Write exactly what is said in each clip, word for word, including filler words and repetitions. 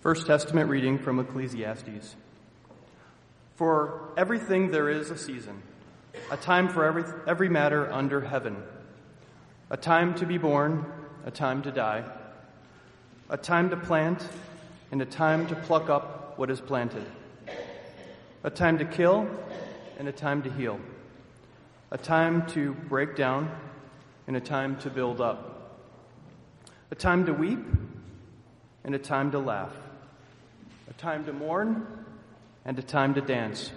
First Testament reading from Ecclesiastes. For everything there is a season, a time for every, every matter under heaven, a time to be born, a time to die, a time to plant, and a time to pluck up what is planted, a time to kill, and a time to heal, a time to break down, and a time to build up, a time to weep, and a time to laugh, a time to mourn, and a time to dance,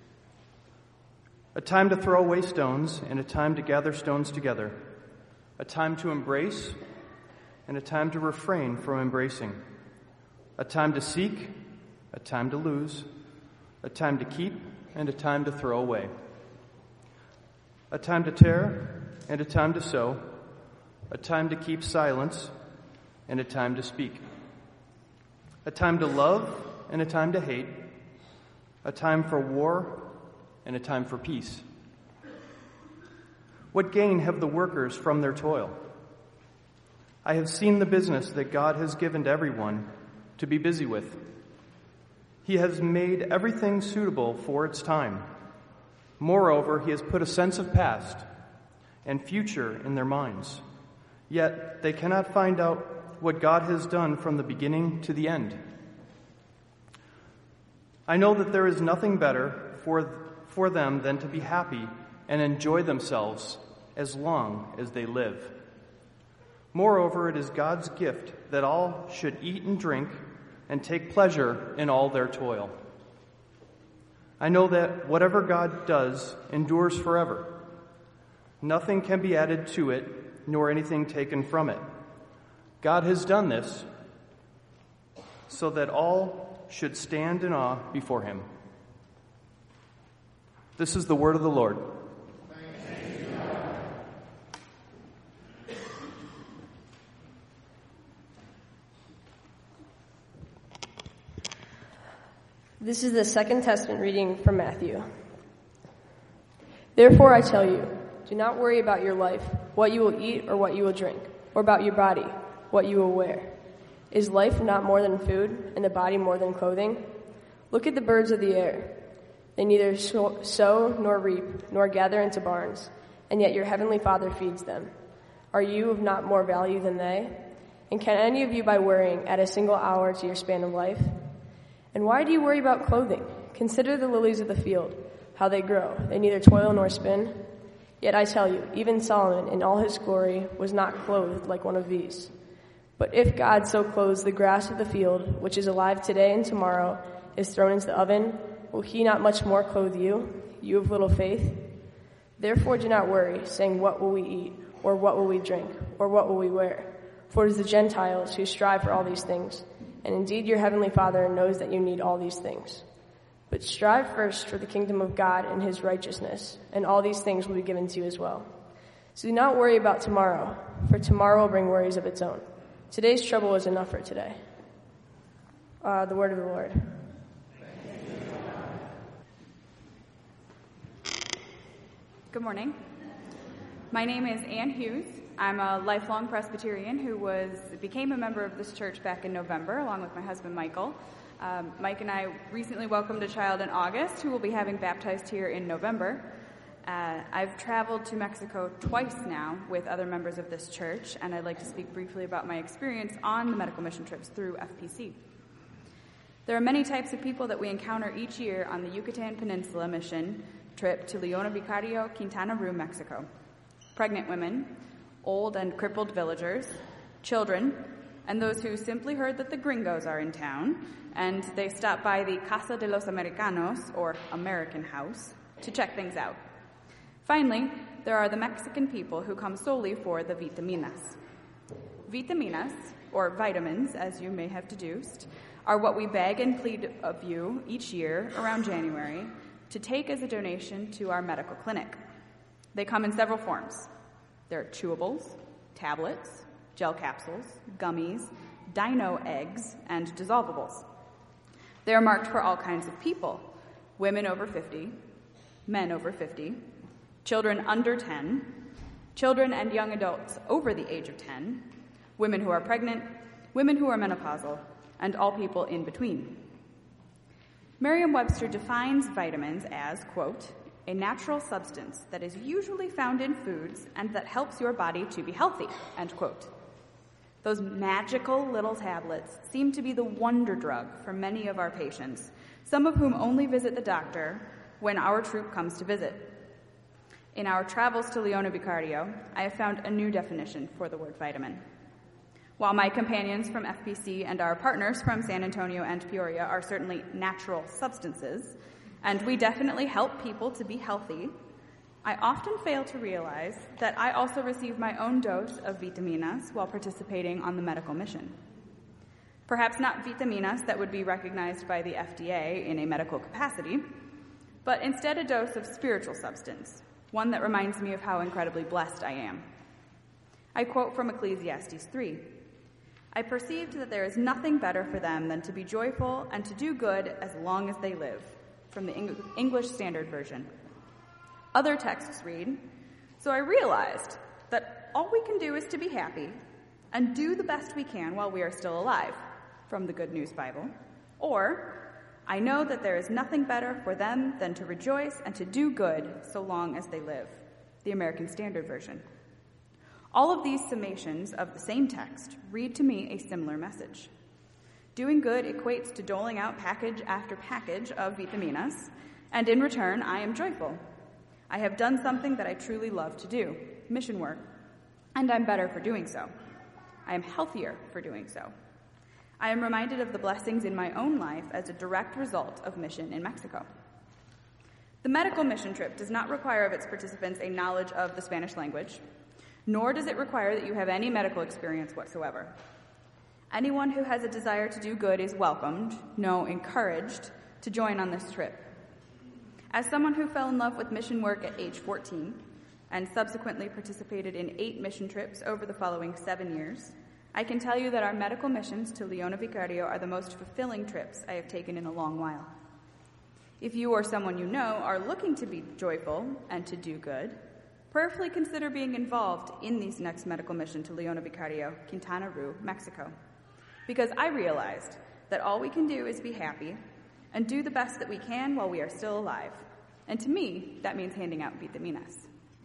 a time to throw away stones, and a time to gather stones together, a time to embrace, and a time to refrain from embracing, a time to seek, a time to lose, a time to keep, and a time to throw away, a time to tear, and a time to sow, a time to keep silence, and a time to speak, a time to love, and a time to hate, a time for war, and a time for peace. What gain have the workers from their toil? I have seen the business that God has given to everyone to be busy with. He has made everything suitable for its time. Moreover, he has put a sense of past and future in their minds. Yet they cannot find out what God has done from the beginning to the end. I know that there is nothing better for, for them than to be happy and enjoy themselves as long as they live. Moreover, it is God's gift that all should eat and drink and take pleasure in all their toil. I know that whatever God does endures forever. Nothing can be added to it, nor anything taken from it. God has done this so that all should stand in awe before him. This is the word of the Lord. Thanks be to God. This is the Second Testament reading from Matthew. Therefore I tell you, do not worry about your life, what you will eat or what you will drink, or about your body, what you will wear. Is life not more than food, and the body more than clothing? Look at the birds of the air. They neither sow nor reap, nor gather into barns, and yet your heavenly Father feeds them. Are you of not more value than they? And can any of you by worrying add a single hour to your span of life? And why do you worry about clothing? Consider the lilies of the field, how they grow. They neither toil nor spin. Yet I tell you, even Solomon in all his glory was not clothed like one of these. But if God so clothes the grass of the field, which is alive today and tomorrow is thrown into the oven, will he not much more clothe you, you of little faith? Therefore do not worry, saying, what will we eat, or what will we drink, or what will we wear? For it is the Gentiles who strive for all these things, and indeed your heavenly Father knows that you need all these things. But strive first for the kingdom of God and his righteousness, and all these things will be given to you as well. So do not worry about tomorrow, for tomorrow will bring worries of its own. Today's trouble is enough for today. Uh, the word of the Lord. Good morning. My name is Ann Hughes. I'm a lifelong Presbyterian who was became a member of this church back in November, along with my husband, Michael. Um, Mike and I recently welcomed a child in August who will be having baptized here in November. Uh, I've traveled to Mexico twice now with other members of this church, and I'd like to speak briefly about my experience on the medical mission trips through F P C. There are many types of people that we encounter each year on the Yucatan Peninsula mission trip to Leona Vicario, Quintana Roo, Mexico. Pregnant women, old and crippled villagers, children, and those who simply heard that the gringos are in town, and they stop by the Casa de los Americanos, or American House, to check things out. Finally, there are the Mexican people who come solely for the vitaminas. Vitaminas, or vitamins, as you may have deduced, are what we beg and plead of you each year around January to take as a donation to our medical clinic. They come in several forms. There are chewables, tablets, gel capsules, gummies, dino eggs, and dissolvables. They are marked for all kinds of people: women over fifty, men over fifty, children under ten, children and young adults over the age of ten, women who are pregnant, women who are menopausal, and all people in between. Merriam-Webster defines vitamins as, quote, a natural substance that is usually found in foods and that helps your body to be healthy, end quote. Those magical little tablets seem to be the wonder drug for many of our patients, some of whom only visit the doctor when our troop comes to visit. In our travels to Leona-Vicario, I have found a new definition for the word vitamin. While my companions from F P C and our partners from San Antonio and Peoria are certainly natural substances, and we definitely help people to be healthy, I often fail to realize that I also receive my own dose of vitaminas while participating on the medical mission. Perhaps not vitaminas that would be recognized by the F D A in a medical capacity, but instead a dose of spiritual substance, one that reminds me of how incredibly blessed I am. I quote from Ecclesiastes three, I perceived that there is nothing better for them than to be joyful and to do good as long as they live, from the Eng- English Standard Version. Other texts read, so I realized that all we can do is to be happy and do the best we can while we are still alive, from the Good News Bible. Or, I know that there is nothing better for them than to rejoice and to do good so long as they live, the American Standard Version. All of these summations of the same text read to me a similar message. Doing good equates to doling out package after package of vitaminas, and in return, I am joyful. I have done something that I truly love to do, mission work, and I'm better for doing so. I am healthier for doing so. I am reminded of the blessings in my own life as a direct result of mission in Mexico. The medical mission trip does not require of its participants a knowledge of the Spanish language, nor does it require that you have any medical experience whatsoever. Anyone who has a desire to do good is welcomed, no, encouraged, to join on this trip. As someone who fell in love with mission work at age fourteen and subsequently participated in eight mission trips over the following seven years, I can tell you that our medical missions to Leona-Vicario are the most fulfilling trips I have taken in a long while. If you or someone you know are looking to be joyful and to do good, prayerfully consider being involved in this next medical mission to Leona-Vicario, Quintana Roo, Mexico. Because I realized that all we can do is be happy and do the best that we can while we are still alive. And to me, that means handing out vitaminas.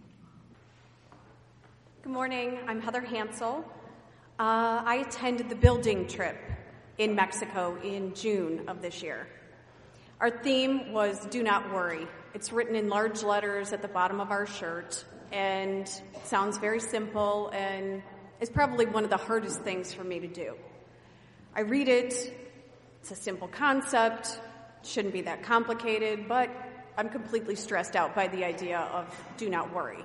Good morning. I'm Heather Hansel. Uh, I attended the building trip in Mexico in June of this year. Our theme was Do Not Worry. It's written in large letters at the bottom of our shirt, and it sounds very simple, and it's probably one of the hardest things for me to do. I read it. It's a simple concept. Shouldn't be that complicated, but I'm completely stressed out by the idea of do not worry.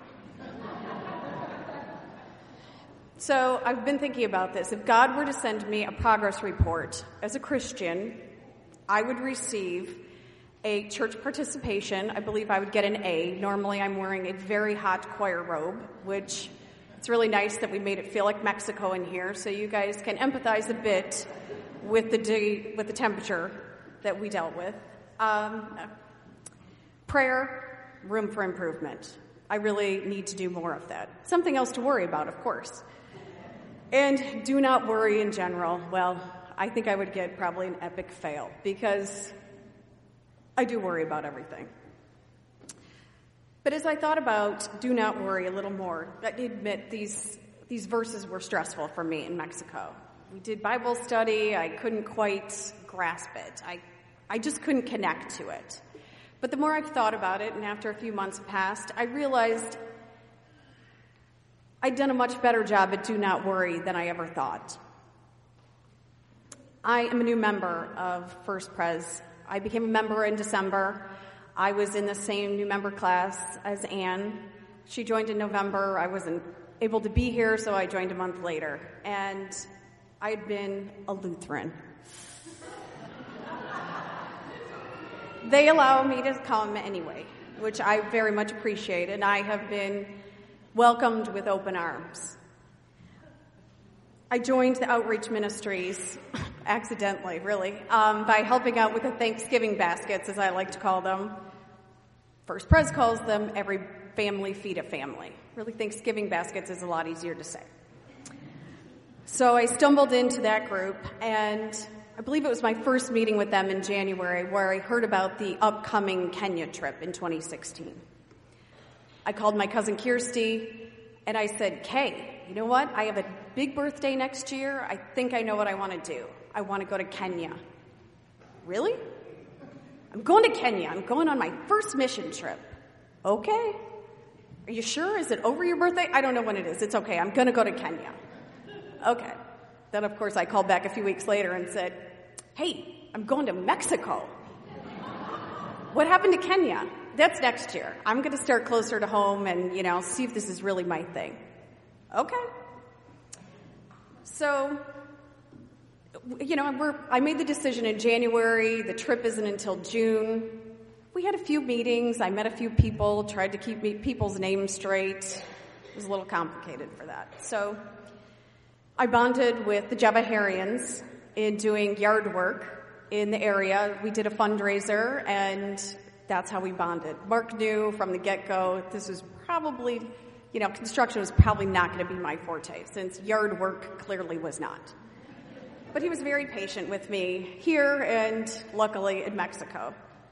So I've been thinking about this. If God were to send me a progress report as a Christian, I would receive a church participation. I believe I would get an A. Normally I'm wearing a very hot choir robe, which it's really nice that we made it feel like Mexico in here, so you guys can empathize a bit with the de- with the temperature that we dealt with. Um, prayer, room for improvement. I really need to do more of that. Something else to worry about, of course. And do not worry in general. Well, I think I would get probably an epic fail because I do worry about everything. But as I thought about do not worry a little more, I admit these these verses were stressful for me in Mexico. We did Bible study. I couldn't quite grasp it. I, I just couldn't connect to it. But the more I've thought about it, and after a few months passed, I realized I'd done a much better job at Do Not Worry than I ever thought. I am a new member of First Pres. I became a member in December. I was in the same new member class as Anne. She joined in November. I wasn't able to be here, so I joined a month later. And I had been a Lutheran. They allow me to come anyway, which I very much appreciate, and I have been welcomed with open arms. I joined the outreach ministries, accidentally, really, um, by helping out with the Thanksgiving baskets, as I like to call them. First Pres calls them every family feed a family. Really, Thanksgiving baskets is a lot easier to say. So I stumbled into that group, and I believe it was my first meeting with them in January, where I heard about the upcoming Kenya trip in twenty sixteen. I called my cousin Kirsty, and I said, Kay, you know what? I have a big birthday next year. I think I know what I want to do. I want to go to Kenya. Really? I'm going to Kenya. I'm going on my first mission trip. Okay. Are you sure? Is it over your birthday? I don't know when it is. It's okay. I'm going to go to Kenya. Okay. Then, of course, I called back a few weeks later and said, hey, I'm going to Mexico. What happened to Kenya? That's next year. I'm going to start closer to home and, you know, see if this is really my thing. Okay. So, you know, we're, I made the decision in January. The trip isn't until June. We had a few meetings. I met a few people, tried to keep me, people's names straight. It was a little complicated for that. So I bonded with the Jabaharians in doing yard work in the area. We did a fundraiser, and that's how we bonded. Mark knew from the get-go this was probably, you know, construction was probably not going to be my forte, since yard work clearly was not. But he was very patient with me here and luckily in Mexico.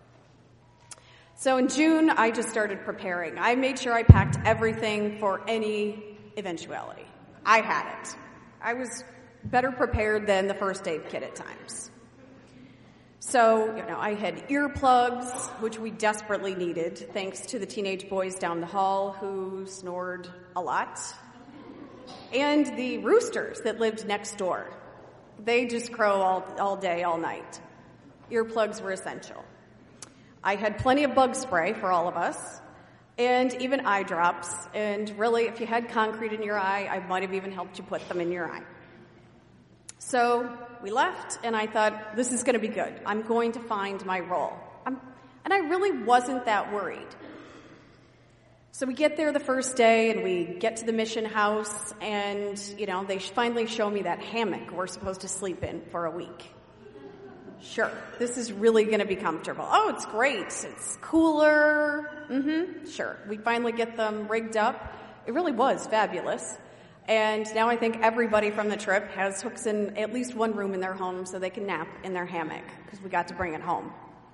So in June, I just started preparing. I made sure I packed everything for any eventuality. I had it. I was better prepared than the first aid kit at times. So, you know, I had earplugs, which we desperately needed, thanks to the teenage boys down the hall who snored a lot, and the roosters that lived next door. They just crow all, all day, all night. Earplugs were essential. I had plenty of bug spray for all of us, and even eye drops, and really, if you had concrete in your eye, I might have even helped you put them in your eye. So we left, and I thought, this is going to be good. I'm going to find my role. I'm, and I really wasn't that worried. So we get there the first day, and we get to the mission house, and, you know, they finally show me that hammock we're supposed to sleep in for a week. Sure, this is really going to be comfortable. Oh, it's great. It's cooler. Mm-hmm, sure. We finally get them rigged up. It really was fabulous. And now I think everybody from the trip has hooks in at least one room in their home so they can nap in their hammock, because we got to bring it home.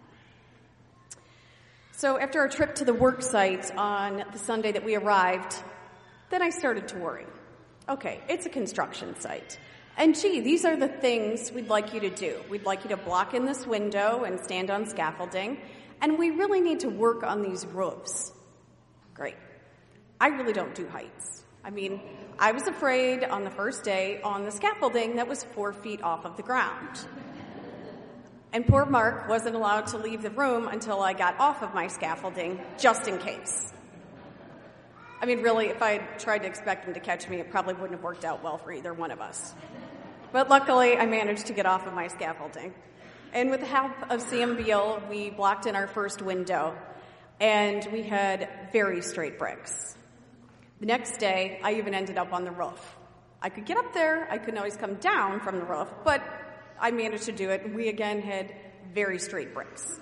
So after our trip to the work site on the Sunday that we arrived, then I started to worry. Okay, it's a construction site. And gee, these are the things we'd like you to do. We'd like you to block in this window and stand on scaffolding. And we really need to work on these roofs. Great. I really don't do heights. I mean, I was afraid on the first day on the scaffolding that was four feet off of the ground. And poor Mark wasn't allowed to leave the room until I got off of my scaffolding, just in case. I mean, really, if I had tried to expect him to catch me, it probably wouldn't have worked out well for either one of us. But luckily, I managed to get off of my scaffolding. And with the help of Sam Beal, we blocked in our first window, and we had very straight bricks. The next day, I even ended up on the roof. I could get up there, I couldn't always come down from the roof, but I managed to do it, and we again had very straight bricks.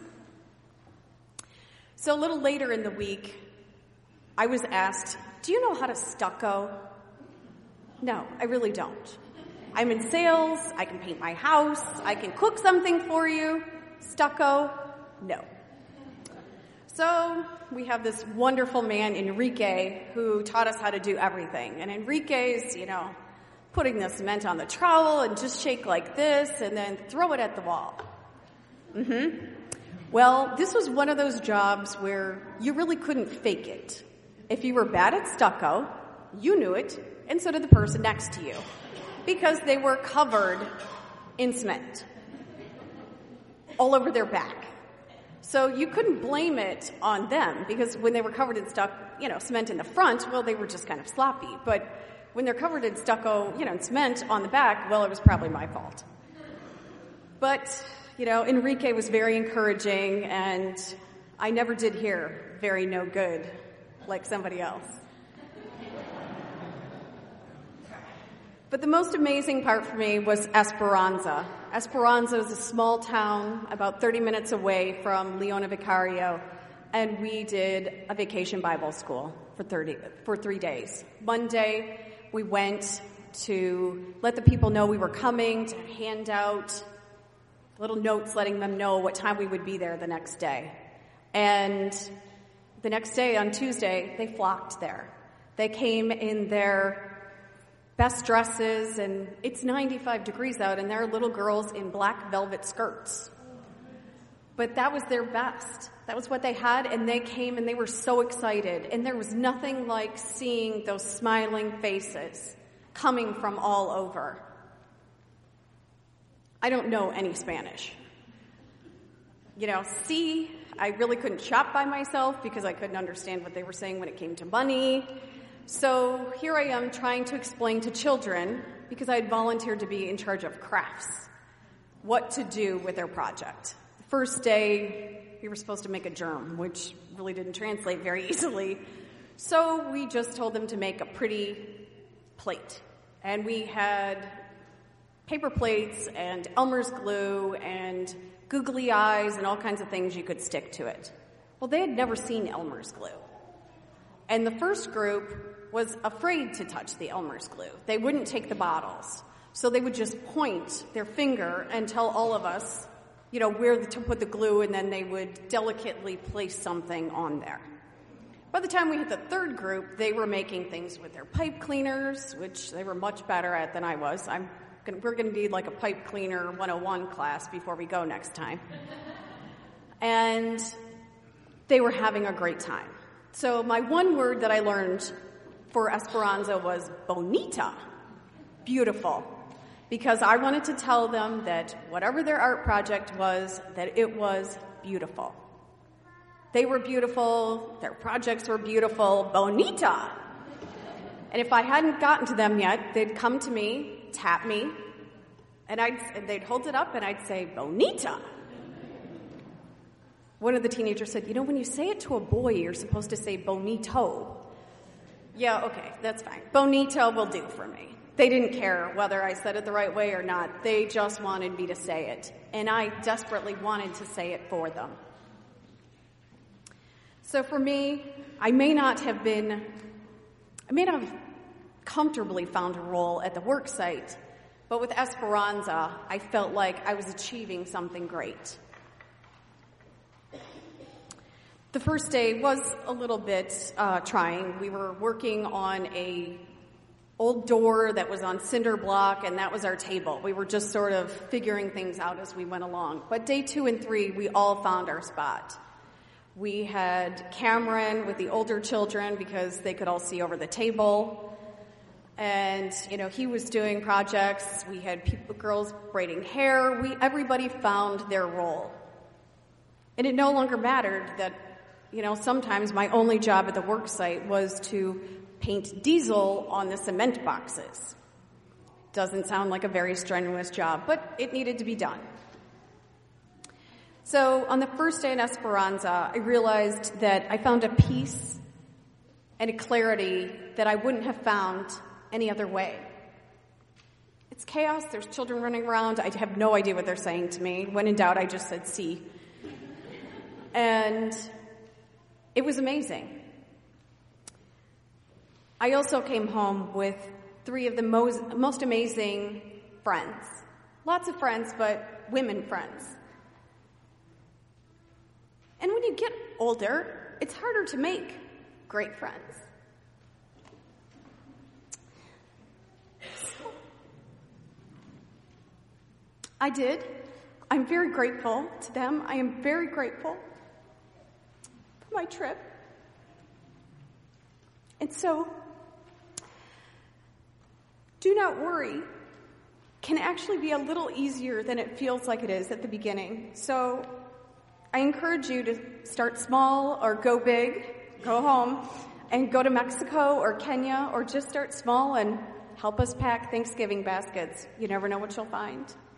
So a little later in the week, I was asked, do you know how to stucco? No, I really don't. I'm in sales, I can paint my house, I can cook something for you. Stucco? No. So we have this wonderful man, Enrique, who taught us how to do everything. And Enrique's, you know, putting the cement on the trowel and just shake like this and then throw it at the wall. Mm-hmm. Well, this was one of those jobs where you really couldn't fake it. If you were bad at stucco, you knew it, and so did the person next to you, because they were covered in cement all over their back. So you couldn't blame it on them, because when they were covered in stuck, you know, cement in the front, well, they were just kind of sloppy. But when they're covered in stucco, you know, and cement on the back, well, it was probably my fault. But, you know, Enrique was very encouraging, and I never did hear very no good like somebody else. But the most amazing part for me was Esperanza. Esperanza is a small town about thirty minutes away from Leona Vicario, and we did a vacation Bible school for thirty for three days. Monday, we went to let the people know we were coming, to hand out little notes letting them know what time we would be there the next day. And the next day, on Tuesday, they flocked there. They came in their best dresses, and it's ninety-five degrees out, and there are little girls in black velvet skirts. But that was their best. That was what they had, and they came, and they were so excited. And there was nothing like seeing those smiling faces coming from all over. I don't know any Spanish. You know, see, I really couldn't shop by myself because I couldn't understand what they were saying when it came to money. So here I am trying to explain to children, because I had volunteered to be in charge of crafts, what to do with their project. The first day, we were supposed to make a germ, which really didn't translate very easily. So we just told them to make a pretty plate. And we had paper plates and Elmer's glue and googly eyes and all kinds of things you could stick to it. Well, they had never seen Elmer's glue. And the first group was afraid to touch the Elmer's glue. They wouldn't take the bottles. So they would just point their finger and tell all of us, you know, where to put the glue, and then they would delicately place something on there. By the time we hit the third group, they were making things with their pipe cleaners, which they were much better at than I was. I'm gonna, we're going to need like a pipe cleaner one oh one class before we go next time. And they were having a great time. So my one word that I learned for Esperanza was bonita, beautiful, because I wanted to tell them that whatever their art project was, that it was beautiful. They were beautiful, their projects were beautiful, bonita. And if I hadn't gotten to them yet, they'd come to me, tap me, and I'd, and they'd hold it up and I'd say, bonita. One of the teenagers said, you know, when you say it to a boy, you're supposed to say bonito. Yeah, okay, that's fine. Bonito will do for me. They didn't care whether I said it the right way or not. They just wanted me to say it. And I desperately wanted to say it for them. So for me, I may not have been, I may not have comfortably found a role at the work site, but with Esperanza, I felt like I was achieving something great. The first day was a little bit uh, trying. We were working on a old door that was on cinder block, and that was our table. We were just sort of figuring things out as we went along. But day two and three, we all found our spot. We had Cameron with the older children because they could all see over the table. And, you know, he was doing projects. We had people, girls braiding hair. We, everybody found their role. And it no longer mattered that, you know, sometimes my only job at the work site was to paint diesel on the cement boxes. Doesn't sound like a very strenuous job, but it needed to be done. So on the first day in Esperanza, I realized that I found a peace and a clarity that I wouldn't have found any other way. It's chaos. There's children running around. I have no idea what they're saying to me. When in doubt, I just said, see. And it was amazing. I also came home with three of the most, most amazing friends. Lots of friends, but women friends. And when you get older, it's harder to make great friends. So, I did. I'm very grateful to them. I am very grateful for my trip. And so, do not worry can actually be a little easier than it feels like it is at the beginning. So I encourage you to start small or go big, go home, and go to Mexico or Kenya, or just start small and help us pack Thanksgiving baskets. You never know what you'll find.